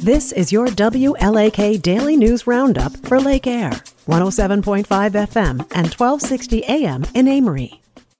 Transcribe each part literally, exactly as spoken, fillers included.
This is your W L A K Daily News Roundup for Lake Air, one oh seven point five F M and twelve sixty A M in Amory.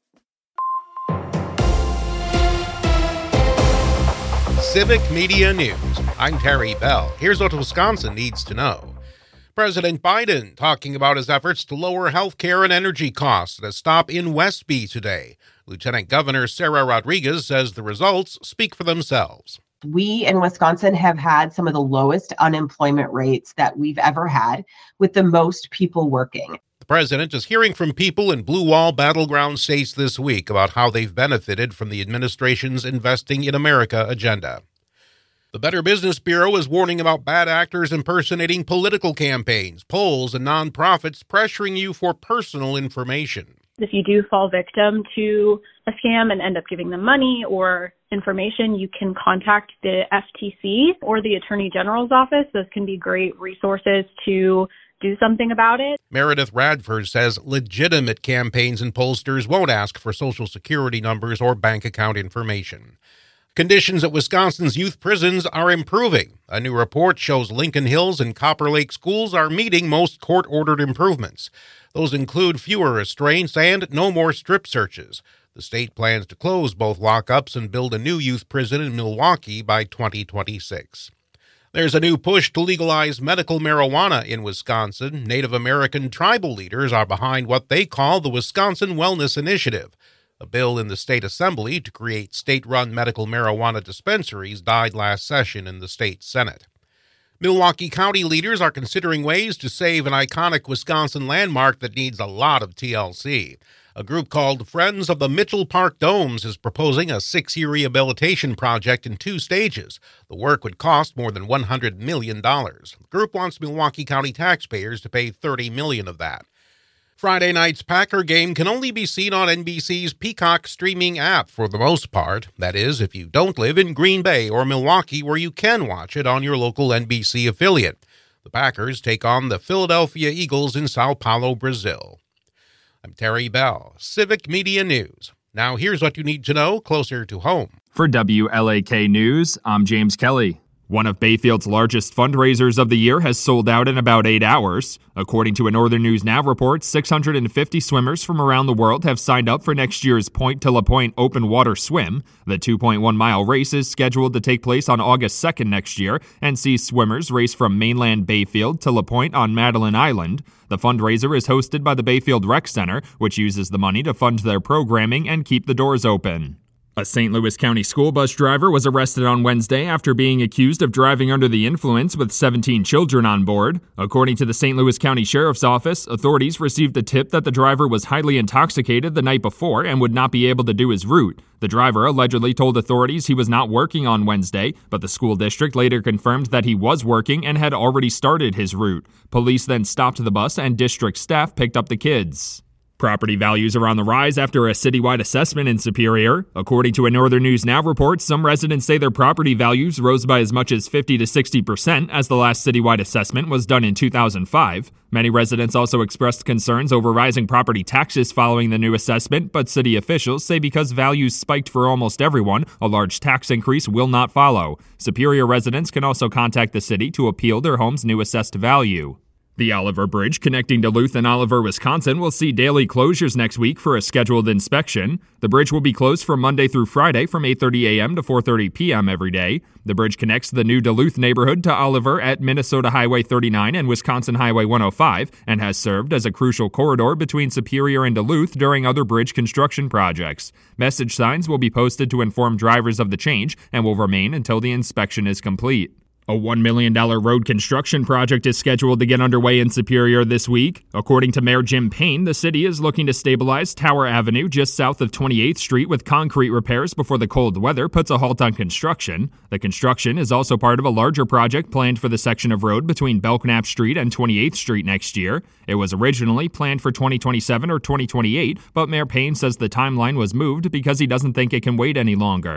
Civic Media News. I'm Terry Bell. Here's what Wisconsin needs to know. President Biden talking about his efforts to lower health care and energy costs at a stop in Westby today. Lieutenant Governor Sarah Rodriguez says the results speak for themselves. We in Wisconsin have had some of the lowest unemployment rates that we've ever had, with the most people working. The president is hearing from people in Blue Wall battleground states this week about how they've benefited from the administration's Investing in America agenda. The Better Business Bureau is warning about bad actors impersonating political campaigns, polls, and nonprofits pressuring you for personal information. If you do fall victim to a scam and end up giving them money or information, you can contact the F T C or the Attorney General's office. Those can be great resources to do something about it. Meredith Radford says legitimate campaigns and pollsters won't ask for Social Security numbers or bank account information. Conditions at Wisconsin's youth prisons are improving. A new report shows Lincoln Hills and Copper Lake schools are meeting most court-ordered improvements. Those include fewer restraints and no more strip searches. The state plans to close both lockups and build a new youth prison in Milwaukee by twenty twenty-six. There's a new push to legalize medical marijuana in Wisconsin. Native American tribal leaders are behind what they call the Wisconsin Wellness Initiative. A bill in the state assembly to create state-run medical marijuana dispensaries died last session in the state Senate. Milwaukee County leaders are considering ways to save an iconic Wisconsin landmark that needs a lot of T L C. A group called Friends of the Mitchell Park Domes is proposing a six-year rehabilitation project in two stages. The work would cost more than one hundred million dollars. The group wants Milwaukee County taxpayers to pay thirty million dollars of that. Friday night's Packer game can only be seen on N B C's Peacock streaming app for the most part. That is, if you don't live in Green Bay or Milwaukee, where you can watch it on your local N B C affiliate. The Packers take on the Philadelphia Eagles in Sao Paulo, Brazil. I'm Terry Bell, Civic Media News. Now here's what you need to know closer to home. For W L A K News, I'm James Kelly. One of Bayfield's largest fundraisers of the year has sold out in about eight hours. According to a Northern News Now report, six hundred fifty swimmers from around the world have signed up for next year's Point to La Pointe Open Water Swim. The two point one mile race is scheduled to take place on August second next year and sees swimmers race from mainland Bayfield to La Pointe on Madeline Island. The fundraiser is hosted by the Bayfield Rec Center, which uses the money to fund their programming and keep the doors open. A Saint Louis County school bus driver was arrested on Wednesday after being accused of driving under the influence with seventeen children on board. According to the Saint Louis County Sheriff's Office, authorities received a tip that the driver was highly intoxicated the night before and would not be able to do his route. The driver allegedly told authorities he was not working on Wednesday, but the school district later confirmed that he was working and had already started his route. Police then stopped the bus and district staff picked up the kids. Property values are on the rise after a citywide assessment in Superior. According to a Northern News Now report, some residents say their property values rose by as much as fifty to sixty percent as the last citywide assessment was done in two thousand five. Many residents also expressed concerns over rising property taxes following the new assessment, but city officials say because values spiked for almost everyone, a large tax increase will not follow. Superior residents can also contact the city to appeal their home's new assessed value. The Oliver Bridge connecting Duluth and Oliver, Wisconsin will see daily closures next week for a scheduled inspection. The bridge will be closed from Monday through Friday from eight thirty a.m. to four thirty p.m. every day. The bridge connects the new Duluth neighborhood to Oliver at Minnesota Highway thirty-nine and Wisconsin Highway one oh five and has served as a crucial corridor between Superior and Duluth during other bridge construction projects. Message signs will be posted to inform drivers of the change and will remain until the inspection is complete. A one million dollars road construction project is scheduled to get underway in Superior this week. According to Mayor Jim Payne, the city is looking to stabilize Tower Avenue just south of twenty-eighth Street with concrete repairs before the cold weather puts a halt on construction. The construction is also part of a larger project planned for the section of road between Belknap Street and twenty-eighth Street next year. It was originally planned for twenty twenty-seven or twenty twenty-eight, but Mayor Payne says the timeline was moved because he doesn't think it can wait any longer.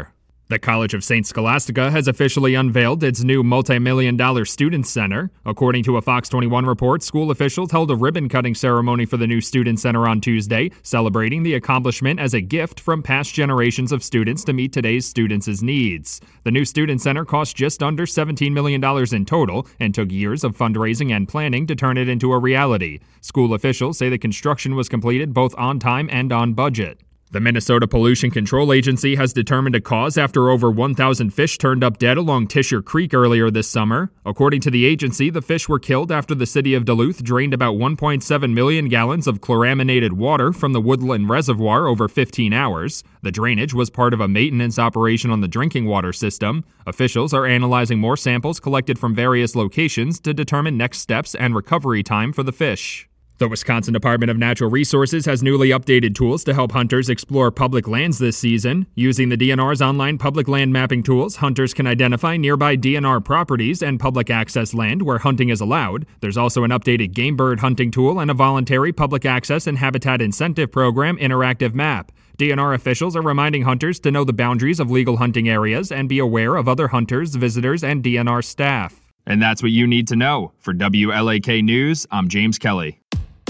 The College of Saint Scholastica has officially unveiled its new multi-million dollar student center. According to a Fox twenty-one report, school officials held a ribbon-cutting ceremony for the new student center on Tuesday, celebrating the accomplishment as a gift from past generations of students to meet today's students' needs. The new student center cost just under seventeen million dollars in total and took years of fundraising and planning to turn it into a reality. School officials say the construction was completed both on time and on budget. The Minnesota Pollution Control Agency has determined a cause after over one thousand fish turned up dead along Tisher Creek earlier this summer. According to the agency, the fish were killed after the city of Duluth drained about one point seven million gallons of chloraminated water from the Woodland Reservoir over fifteen hours. The drainage was part of a maintenance operation on the drinking water system. Officials are analyzing more samples collected from various locations to determine next steps and recovery time for the fish. The Wisconsin Department of Natural Resources has newly updated tools to help hunters explore public lands this season. Using the D N R's online public land mapping tools, hunters can identify nearby D N R properties and public access land where hunting is allowed. There's also an updated game bird hunting tool and a voluntary public access and habitat incentive program interactive map. D N R officials are reminding hunters to know the boundaries of legal hunting areas and be aware of other hunters, visitors, and D N R staff. And that's what you need to know. For W L A K News, I'm James Kelly.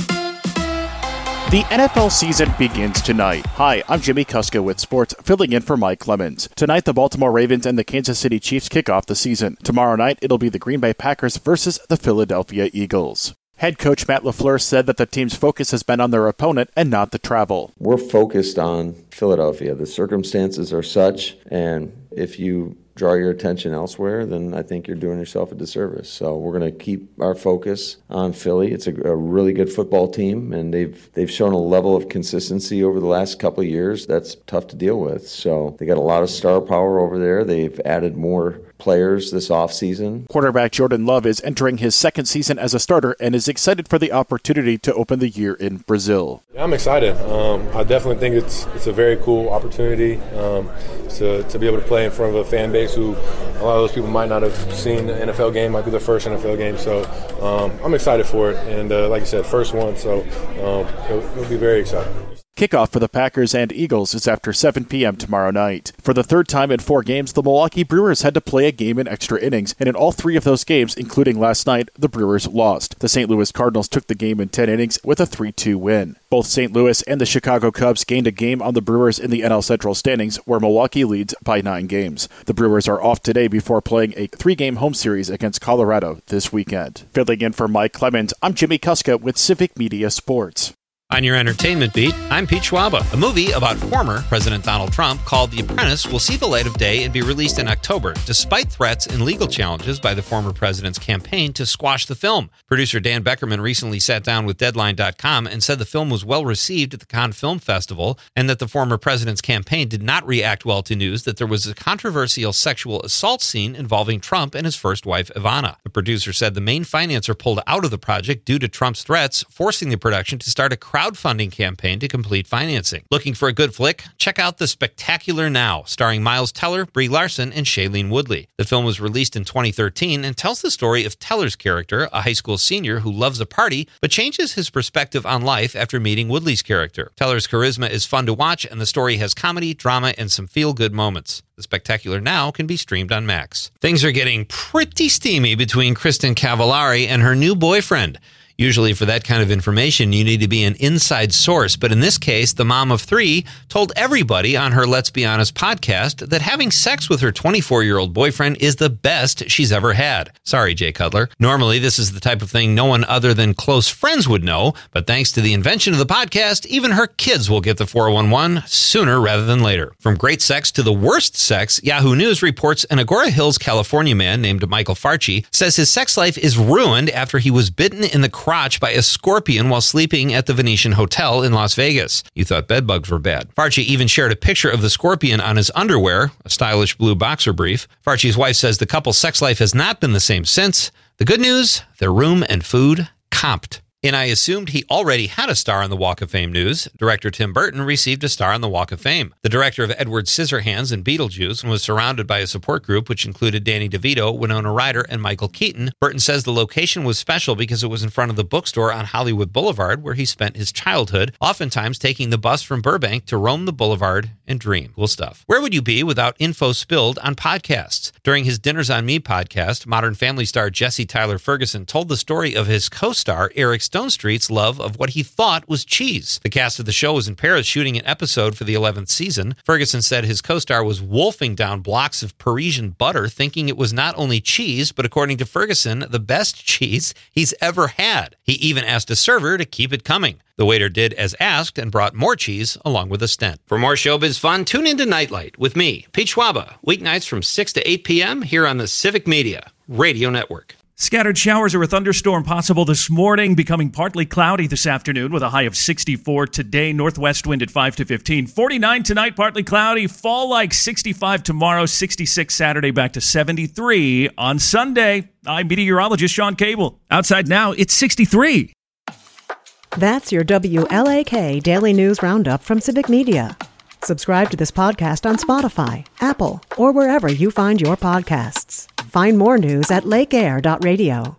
The N F L season begins tonight. Hi, I'm Jimmy Kuska with sports, filling in for Mike Clemens. Tonight, the Baltimore Ravens and the Kansas City Chiefs kick off the season. Tomorrow night, it'll be the Green Bay Packers versus the Philadelphia Eagles. Head coach Matt LaFleur said that the team's focus has been on their opponent and not the travel. We're focused on Philadelphia. The circumstances are such, and if you draw your attention elsewhere, then I think you're doing yourself a disservice. So we're going to keep our focus on Philly. It's a, a really good football team, and they've they've shown a level of consistency over the last couple of years that's tough to deal with. So they got a lot of star power over there. They've added more players this offseason. Quarterback Jordan Love is entering his second season as a starter and is excited for the opportunity to open the year in Brazil. Yeah, I'm excited. Um, I definitely think it's it's a very cool opportunity um, to, to be able to play in front of a fan base who a lot of those people might not have seen the N F L game, might be their first N F L game. So um, I'm excited for it. And uh, like I said, first one, so um, it'll, it'll be very exciting. Kickoff for the Packers and Eagles is after seven p.m. tomorrow night. For the third time in four games, the Milwaukee Brewers had to play a game in extra innings, and in all three of those games, including last night, the Brewers lost. The Saint Louis Cardinals took the game in ten innings with a three two win. Both Saint Louis and the Chicago Cubs gained a game on the Brewers in the N L Central standings, where Milwaukee leads by nine games. The Brewers are off today before playing a three-game home series against Colorado this weekend. Filling in for Mike Clemens, I'm Jimmy Kuska with Civic Media Sports. On your entertainment beat, I'm Pete Schwaba. A movie about former President Donald Trump called The Apprentice will see the light of day and be released in October, despite threats and legal challenges by the former president's campaign to squash the film. Producer Dan Beckerman recently sat down with Deadline dot com and said the film was well received at the Cannes Film Festival and that the former president's campaign did not react well to news that there was a controversial sexual assault scene involving Trump and his first wife, Ivana. The producer said the main financer pulled out of the project due to Trump's threats, forcing the production to start a crowdfunding campaign to complete financing. Looking for a good flick? Check out The Spectacular Now, starring Miles Teller, Brie Larson, and Shailene Woodley. The film was released in twenty thirteen and tells the story of Teller's character, a high school senior who loves a party but changes his perspective on life after meeting Woodley's character. Teller's charisma is fun to watch, and the story has comedy, drama, and some feel-good moments. The Spectacular Now can be streamed on Max. Things are getting pretty steamy between Kristen Cavallari and her new boyfriend. Usually for that kind of information, you need to be an inside source. But in this case, the mom of three told everybody on her Let's Be Honest podcast that having sex with her twenty-four-year-old boyfriend is the best she's ever had. Sorry, Jay Cutler. Normally, this is the type of thing no one other than close friends would know. But thanks to the invention of the podcast, even her kids will get the four one one sooner rather than later. From great sex to the worst sex, Yahoo News reports an Agora Hills, California man named Michael Farchi says his sex life is ruined after he was bitten in the crotch by a scorpion while sleeping at the Venetian Hotel in Las Vegas. You thought bedbugs were bad. Farchi even shared a picture of the scorpion on his underwear, a stylish blue boxer brief. Farchi's wife says the couple's sex life has not been the same since. The good news, their room and food comped. In I Assumed He Already Had a Star on the Walk of Fame news, director Tim Burton received a star on the Walk of Fame. The director of Edward Scissorhands and Beetlejuice was surrounded by a support group which included Danny DeVito, Winona Ryder, and Michael Keaton. Burton says the location was special because it was in front of the bookstore on Hollywood Boulevard where he spent his childhood, oftentimes taking the bus from Burbank to roam the boulevard and dream. Cool stuff. Where would you be without info spilled on podcasts? During his Dinners on Me podcast, Modern Family star Jesse Tyler Ferguson told the story of his co-star Eric Stonestreet's love of what he thought was cheese. The cast of the show was in Paris shooting an episode for the eleventh season. Ferguson said his co-star was wolfing down blocks of Parisian butter, thinking it was not only cheese, but according to Ferguson, the best cheese he's ever had. He even asked a server to keep it coming. The waiter did as asked and brought more cheese along with a stent. For more showbiz fun, tune into Nightlight with me, Pete Schwaba, weeknights from six to eight p.m. here on the Civic Media Radio Network. Scattered showers or a thunderstorm possible this morning, becoming partly cloudy this afternoon with a high of sixty-four today. Northwest wind at five to fifteen. forty-nine tonight, partly cloudy. Fall like sixty-five tomorrow, sixty-six Saturday, back to seventy-three on Sunday. I'm meteorologist Sean Cable. Outside now, it's sixty-three. That's your W L A K Daily News Roundup from Civic Media. Subscribe to this podcast on Spotify, Apple, or wherever you find your podcasts. Find more news at lake air dot radio.